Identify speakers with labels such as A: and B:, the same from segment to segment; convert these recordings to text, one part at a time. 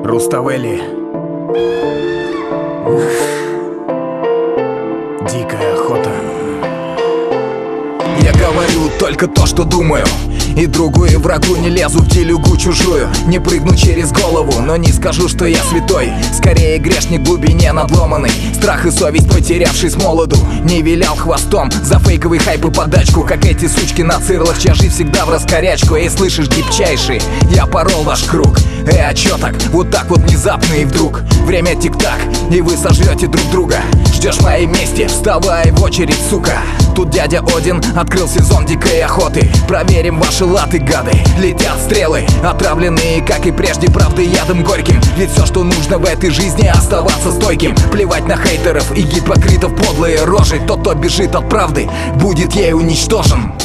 A: Руставели. Дикая охота. Я говорю только то, что думаю, и другу и врагу не лезу в делюгу чужую. Не прыгну через голову, но не скажу, что я святой. Скорее грешник в глубине надломанный, страх и совесть потерявший с молоду. Не вилял хвостом за фейковый хайп и подачку, как эти сучки на цирлах, чья жизнь всегда в раскорячку. Эй, слышишь, гибчайший, я порол ваш круг. А чё так? Вот так вот внезапно и вдруг. Время тик-так, и вы сожрете друг друга. Ждешь моей мести? Вставай в очередь, сука. Тут дядя Один открыл сезон дикой охоты. Проверим ваши латы, гады. Летят стрелы, отравленные, как и прежде, правдой ядом горьким. Ведь все, что нужно в этой жизни, оставаться стойким. Плевать на хейтеров и гипокритов, подлые рожи. Тот, кто бежит от правды, будет ей уничтожен.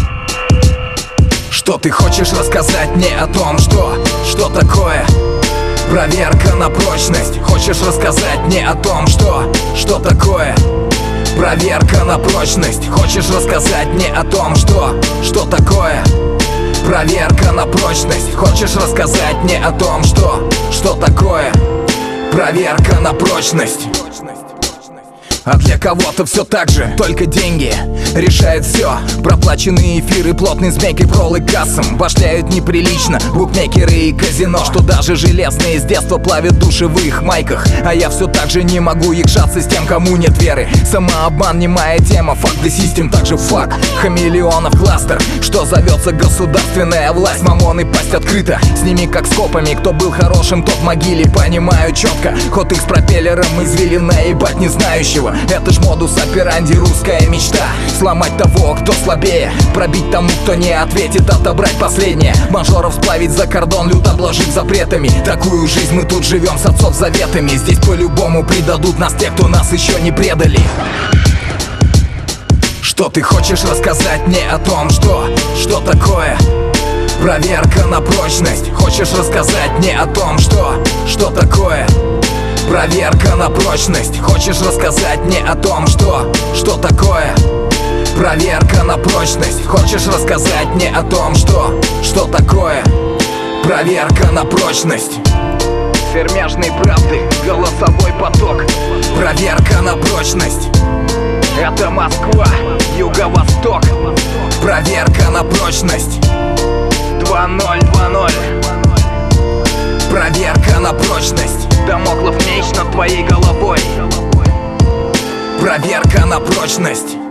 A: Что ты хочешь рассказать мне о том, что такое проверка на прочность? Хочешь рассказать мне о том, что такое проверка на прочность? Хочешь рассказать мне о том, что такое проверка на прочность? Хочешь рассказать мне о том, что такое проверка на прочность? А для кого-то все так же, только деньги решает все. Проплаченные эфиры плотной змейкой пролы кассам башляют неприлично букмекеры и казино, что даже железные с детства плавят души в их майках. А я все так же не могу якшаться с тем, кому нет веры. Самообман не моя тема, fuck the system, также фак хамелеонов кластер, что зовется государственная власть. Мамон и пасть открыта, с ними как с копами. Кто был хорошим, тот в могиле, понимаю четко. Ход их с пропеллером извели наебать не знающего. Это ж модус операнди, русская мечта. Сломать того, кто слабее, пробить тому, кто не ответит, отобрать последнее. Мажоров сплавить за кордон, люто обложив запретами. Такую жизнь мы тут живем с отцов заветами. Здесь по-любому предадут нас те, кто нас еще не предали. Что ты хочешь рассказать мне о том, что такое проверка на прочность? Хочешь рассказать мне о том, что такое проверка на прочность? Хочешь рассказать мне о том, что такое проверка на прочность? Хочешь рассказать мне о том, что такое проверка на прочность? Сермяжной правды, голосовой поток. Проверка на прочность. Это Москва, юго-восток. Проверка на прочность. 2020. Проверка на прочность. Дамоклов меч над твоей головой. Проверка на прочность.